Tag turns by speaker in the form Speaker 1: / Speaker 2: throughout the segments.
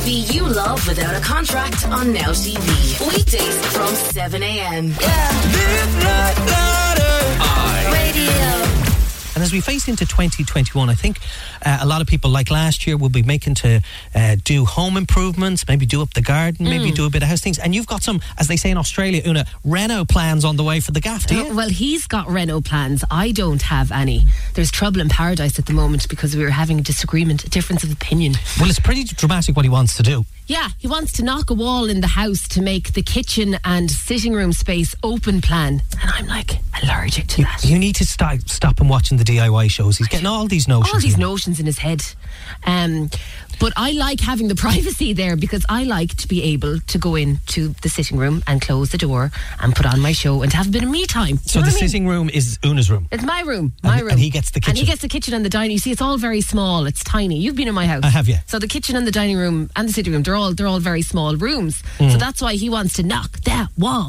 Speaker 1: TV you love without a contract on Now TV. Weekdays from 7 a.m. Radio.
Speaker 2: And as we face into 2021, I think a lot of people, like last year, will be making to do home improvements, maybe do up the garden, maybe do a bit of house things. And you've got some, as they say in Australia, Una, reno plans on the way for the gaff, do you?
Speaker 3: Well, he's got reno plans. I don't have any. There's trouble in paradise at the moment because we were having a disagreement, a difference of opinion.
Speaker 2: Well, it's pretty dramatic what he wants to do.
Speaker 3: Yeah, he wants to knock a wall in the house to make the kitchen and sitting room space open plan. And I'm like allergic to that.
Speaker 2: You need to stop him watching the DIY shows. He's getting all these notions.
Speaker 3: All these notions in his head. But I like having the privacy there because I like to be able to go into the sitting room and close the door and put on my show and to have a bit of me time.
Speaker 2: So the sitting room is Una's room?
Speaker 3: It's my room.
Speaker 2: And he gets the kitchen?
Speaker 3: And he gets the kitchen and the dining. You see, it's all very small. It's tiny. You've been in my house.
Speaker 2: I have, yeah.
Speaker 3: So the kitchen and the dining room and the sitting room, they're all very small rooms. So that's why he wants to knock that wall.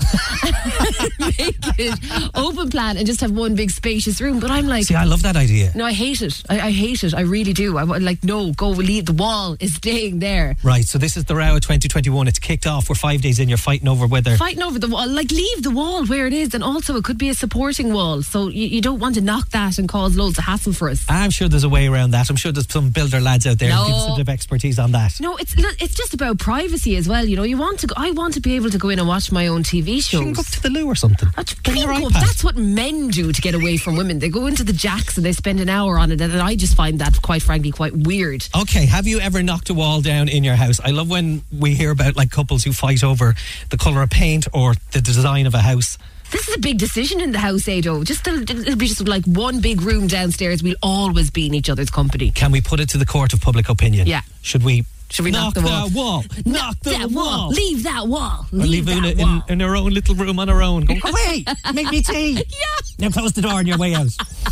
Speaker 3: Make it open plan and just have one big spacious room. But I'm like...
Speaker 2: See, I love that idea.
Speaker 3: No, I hate it. I hate it. I really do. I'm like, no, go, leave. The wall is staying there.
Speaker 2: Right, so this is the row of 2021. It's kicked off. We're 5 days in. You're fighting over whether...
Speaker 3: Fighting over the wall. Like, leave the wall where it is. And also, it could be a supporting wall. So you don't want to knock that and cause loads of hassle for us.
Speaker 2: I'm sure there's a way around that. I'm sure there's some builder lads out there who give us a bit of expertise on that.
Speaker 3: No, it's just about privacy as well. You know, I want to be able to go in and watch my own TV shows.
Speaker 2: You can go up to the loo or something.
Speaker 3: That's what men do to get away from women. They go into the jacks and they spend an hour on it, and I just find that, quite frankly, quite weird.
Speaker 2: Okay, have you ever knocked a wall down in your house? I love when we hear about like couples who fight over the colour of paint or the design of a house.
Speaker 3: This is a big decision in the house, Ado. It'll be just like one big room downstairs. We'll always be in each other's company.
Speaker 2: Can we put it to the court of public opinion?
Speaker 3: Yeah.
Speaker 2: Should we
Speaker 3: knock the wall?
Speaker 2: Knock the wall.
Speaker 3: Leave that wall.
Speaker 2: Or leave Una in her own little room on her own. Go away. Make me tea.
Speaker 3: Yeah.
Speaker 2: Now close the door on your way out.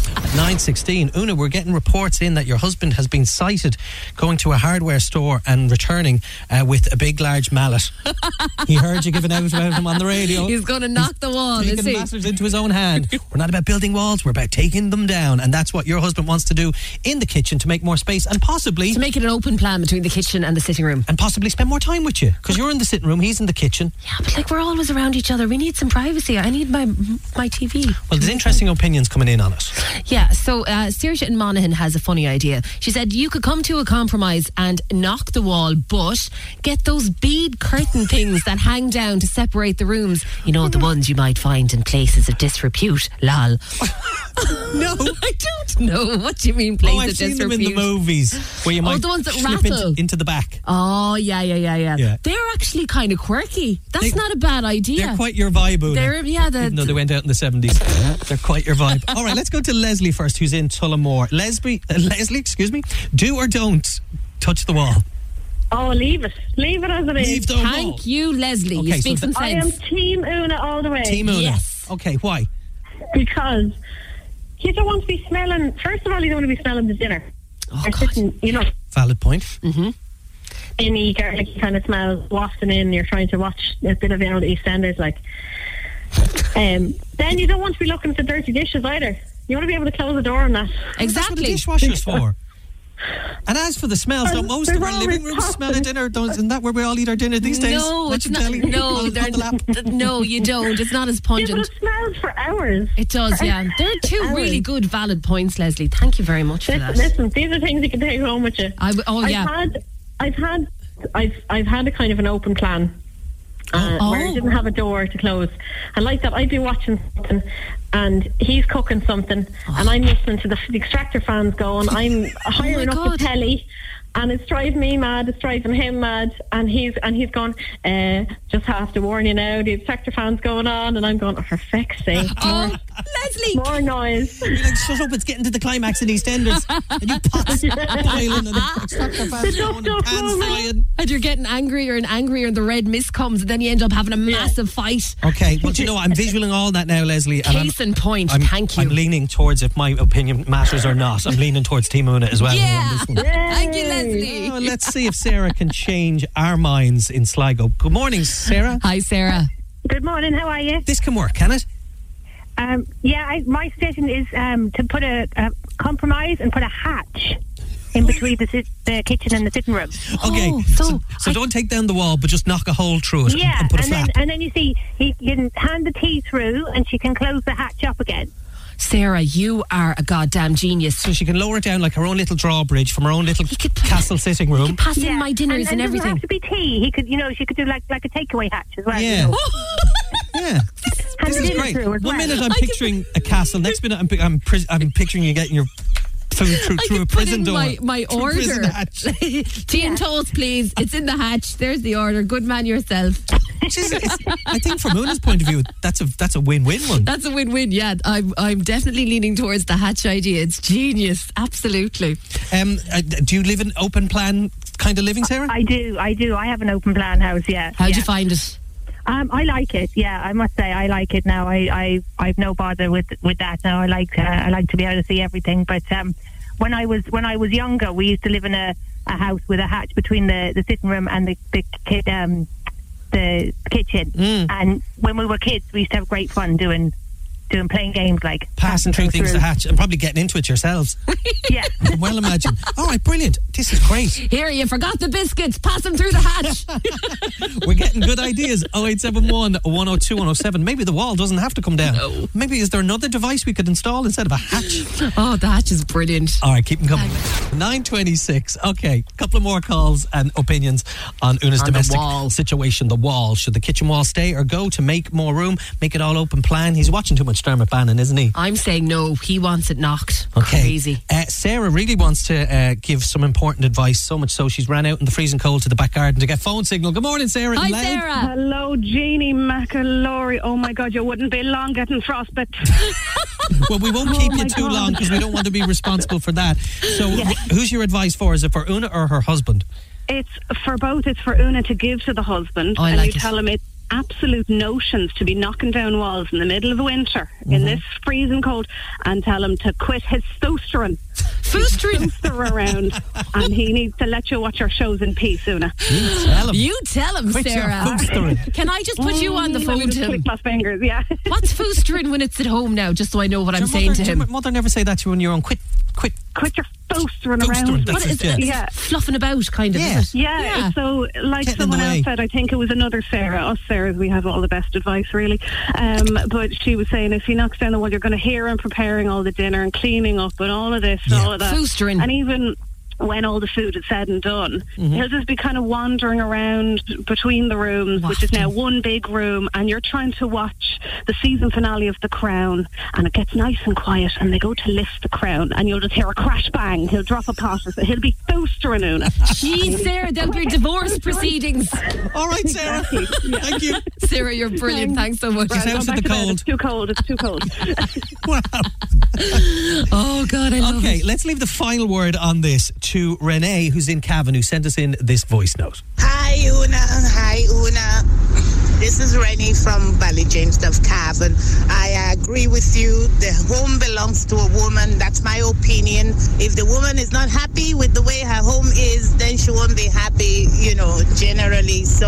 Speaker 2: 9:16. Una, we're getting reports in that your husband has been sighted going to a hardware store and returning with a big, large mallet. He heard you giving out about him on the radio.
Speaker 3: He's going to knock the wall.
Speaker 2: Taking matters into his own hand. We're not about building walls. We're about taking them down. And that's what your husband wants to do in the kitchen to make more space and possibly...
Speaker 3: to make it an open plan between the kitchen and the sitting room.
Speaker 2: And possibly spend more time with you. Because you're in the sitting room, he's in the kitchen.
Speaker 3: Yeah, but like we're always around each other. We need some privacy. I need my TV.
Speaker 2: Well, there's interesting opinions coming in on it.
Speaker 3: Yeah, so Saoirse in Monaghan has a funny idea. She said you could come to a compromise and knock the wall, but get those bead curtain things that hang down to separate the rooms. You know, the ones you might find in places of disrepute. Lol.
Speaker 2: No.
Speaker 3: I don't know. What do you mean places of disrepute?
Speaker 2: I've seen them in the movies where you might
Speaker 3: the ones that
Speaker 2: slip
Speaker 3: rattle
Speaker 2: into the back.
Speaker 3: Oh, yeah. They're actually kind of quirky. That's not a bad idea.
Speaker 2: They're quite your vibe, Una. Even though they went out in the 70s. They're quite your vibe. All right, let's go to Leslie first, who's in Tullamore. Leslie, excuse me. Do or don't touch the wall?
Speaker 4: Oh, leave it. Leave it as it is.
Speaker 2: Leave the wall.
Speaker 3: Thank you, Leslie.
Speaker 2: Okay,
Speaker 3: you speak some
Speaker 4: I am
Speaker 3: sense.
Speaker 4: Team Una all the way.
Speaker 2: Team Una.
Speaker 3: Yes.
Speaker 2: Okay, why?
Speaker 4: Because you don't want to be smelling... First of all, you don't want to be smelling the dinner.
Speaker 3: Oh,
Speaker 4: or
Speaker 3: God.
Speaker 4: sitting,
Speaker 2: Valid point.
Speaker 3: Mm-hmm.
Speaker 4: any garlic kind of smell wafting in. You're trying to watch a bit of the EastEnders, like. Then you don't want to be looking at the dirty dishes either. You want to be able to close the door on that.
Speaker 3: Exactly.
Speaker 2: That's what the dishwasher's for. And as for the smells, don't most of our living rooms smell of dinner? Isn't that where we all eat our dinner these days?
Speaker 3: No, it's not. No, you don't. It's not as pungent.
Speaker 4: Yeah, but it smells for hours.
Speaker 3: It does, yeah. There are two really good, valid points, Leslie. Thank you very much for that.
Speaker 4: Listen, these are things you can take home with you.
Speaker 3: I've
Speaker 4: had a kind of an open plan. Where I didn't have a door to close. And like that, I'd be watching something and he's cooking something and I'm listening to the extractor fans going. I'm hiring up the telly and it's driving me mad, it's driving him mad, and he's going, just have to warn you now, the extractor fan's going on, and I'm going, for feck's sake,
Speaker 3: Leslie,
Speaker 4: more noise.
Speaker 2: You're like, shut up, it's getting to the climax in EastEnders. And you pots are boiling and the extractor fan's going and pans flying.
Speaker 3: And you're getting angrier and angrier and the red mist comes and then you end up having a massive fight.
Speaker 2: Okay, well, do you know what? I'm visualing all that now, Leslie.
Speaker 3: Case in point, thank you.
Speaker 2: I'm leaning towards, if my opinion matters or not, I'm leaning towards Team Una as well.
Speaker 3: Yeah,
Speaker 2: on this one.
Speaker 3: thank you, Leslie.
Speaker 2: Oh, let's see if Sarah can change our minds in Sligo. Good morning, Sarah.
Speaker 3: Hi, Sarah.
Speaker 4: Good morning, how are you?
Speaker 2: This can work, can it?
Speaker 4: My suggestion is to put a compromise and put a hatch.
Speaker 5: in between the kitchen and the sitting room.
Speaker 2: Okay,
Speaker 3: Oh,
Speaker 2: so don't take down the wall, but just knock a hole through it
Speaker 5: Yeah,
Speaker 2: and put a flap.
Speaker 5: and then you see he can hand the tea through, and she can close the hatch up again.
Speaker 3: Sarah, you are a goddamn genius.
Speaker 2: So she can lower it down like her own little drawbridge from her own little castle sitting
Speaker 3: You
Speaker 2: room.
Speaker 3: can pass in my dinners and
Speaker 5: it doesn't
Speaker 3: everything.
Speaker 5: have to be tea. He could, she could do like a takeaway hatch as well.
Speaker 2: Yeah.
Speaker 5: You know.
Speaker 2: Yeah. This is great. One minute I'm picturing a castle, next minute I'm picturing you getting your food through a prison door.
Speaker 3: My
Speaker 2: Through a prison
Speaker 3: order.
Speaker 2: hatch.
Speaker 3: Tea and toast, please. It's in the hatch. There's the order. Good man yourself.
Speaker 2: I think from Una's point of view, that's a win-win one.
Speaker 3: That's a win-win. Yeah, I'm definitely leaning towards the hatch idea. It's genius. Absolutely.
Speaker 2: Do you live in open plan kind of living, Sarah?
Speaker 5: I do. I have an open plan house. Yeah.
Speaker 3: How'd you find it?
Speaker 5: I like it. Yeah, I must say I like it now. I've no bother with that now. I like to be able to see everything. But when I was younger, we used to live in a house with a hatch between the sitting room and the kitchen. And when we were kids, we used to have great fun doing playing games like
Speaker 2: passing through things to hatch and probably getting into it yourselves.
Speaker 5: Yeah.
Speaker 2: I can well imagine. All right, brilliant. This is great.
Speaker 3: Here, you forgot the biscuits. Pass them through the hatch.
Speaker 2: We're getting good ideas. 0871 102 107. Maybe the wall doesn't have to come down.
Speaker 3: No.
Speaker 2: Maybe is there another device we could install instead of a hatch?
Speaker 3: Oh, the hatch is brilliant.
Speaker 2: All right, keep them coming. 9:26. Okay, a couple of more calls and opinions on Una's
Speaker 3: On the
Speaker 2: domestic
Speaker 3: wall.
Speaker 2: situation. The wall. Should the kitchen wall stay or go to make more room? Make it all open plan. He's watching too much Dermot Bannon, isn't he?
Speaker 3: I'm saying no. He wants it knocked.
Speaker 2: Okay.
Speaker 3: Crazy.
Speaker 2: Sarah really wants to give some important advice, so much so she's ran out in the freezing cold to the back garden to get phone signal. Good morning, Sarah.
Speaker 3: Hi,
Speaker 2: Loud.
Speaker 3: Sarah.
Speaker 6: Hello, Jeannie McAlory. Oh my God, you wouldn't be long getting frostbite.
Speaker 2: Well, we won't keep you too long because we don't want to be responsible for that. So, who's your advice for? Is it for Una or her husband?
Speaker 6: It's for both. It's for Una to give to the husband,
Speaker 3: Oh, I
Speaker 6: and
Speaker 3: like
Speaker 6: you
Speaker 3: it.
Speaker 6: tell him it's absolute notions to be knocking down walls in the middle of the winter in this freezing cold, and tell him to quit his stoostering. Fooster around, and he needs to let you watch your shows in peace, Una.
Speaker 3: You tell him,
Speaker 2: Quit your
Speaker 3: Sarah.
Speaker 2: foostering.
Speaker 3: Can I just put you on the
Speaker 6: Let me
Speaker 3: phone
Speaker 6: just
Speaker 3: to him?
Speaker 6: click my fingers, yeah.
Speaker 3: What's foostering when it's at home now, just so I know what I'm
Speaker 2: Your
Speaker 3: saying
Speaker 2: mother,
Speaker 3: to
Speaker 2: did
Speaker 3: him?
Speaker 2: your mother never say that to you when you're on quit.
Speaker 6: Quit your foostering
Speaker 2: Foostering,
Speaker 6: around.
Speaker 2: that's
Speaker 3: What is
Speaker 2: it,
Speaker 3: it?
Speaker 6: Yeah.
Speaker 3: Fluffing about, kind of,
Speaker 2: Yeah.
Speaker 3: is it?
Speaker 6: Yeah, so like
Speaker 2: Getting in
Speaker 6: someone
Speaker 2: the way.
Speaker 6: else said, I think it was another Sarah. Us Sarahs, we have all the best advice, really. But she was saying if he knocks down the wall, you're going to hear him preparing all the dinner and cleaning up and all of this and all of that.
Speaker 3: Foostering.
Speaker 6: And even when all the food is said and done, he'll just be kind of wandering around between the rooms, which is now one big room, and you're trying to watch the season finale of The Crown, and it gets nice and quiet, and they go to lift the crown, and you'll just hear a crash bang. He'll drop a pot, or he'll be foostering Una.
Speaker 3: Jeez, Sarah, there'll be divorce proceedings.
Speaker 2: All right, Sarah. Thank you.
Speaker 3: Sarah, you're brilliant. Thanks so much.
Speaker 2: She's out in the cold.
Speaker 6: It's too cold. It's too cold.
Speaker 2: Wow.
Speaker 3: Oh, God, I love
Speaker 2: Okay,
Speaker 3: it.
Speaker 2: let's leave the final word on this to Renee, who's in Cavan, who sent us in this voice note.
Speaker 7: Hi, Una. This is Rennie from Ballyjamestuff, Cavan. I agree with you. The home belongs to a woman. That's my opinion. If the woman is not happy with the way her home is, then she won't be happy, generally. So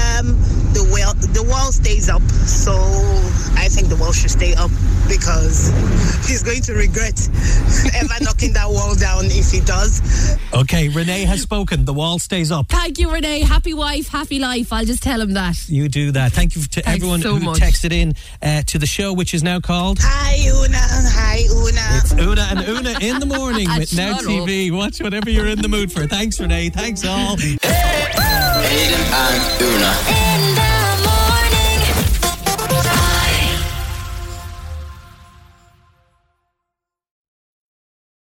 Speaker 7: the wall stays up. So I think the wall should stay up because he's going to regret ever knocking that wall down if he does.
Speaker 2: Okay, Renee has spoken. The wall stays up.
Speaker 3: Thank you, Renee. Happy wife, happy life. I'll just tell him that.
Speaker 2: You do that. Thank you to
Speaker 3: Thanks
Speaker 2: everyone
Speaker 3: so
Speaker 2: who
Speaker 3: much.
Speaker 2: texted in to the show, which is now called
Speaker 7: Hi, Una.
Speaker 2: It's Una and Una in the morning with Now
Speaker 3: Shut
Speaker 2: TV. Watch whatever you're in the mood for. Thanks, Renee. Thanks all.
Speaker 8: Aidan and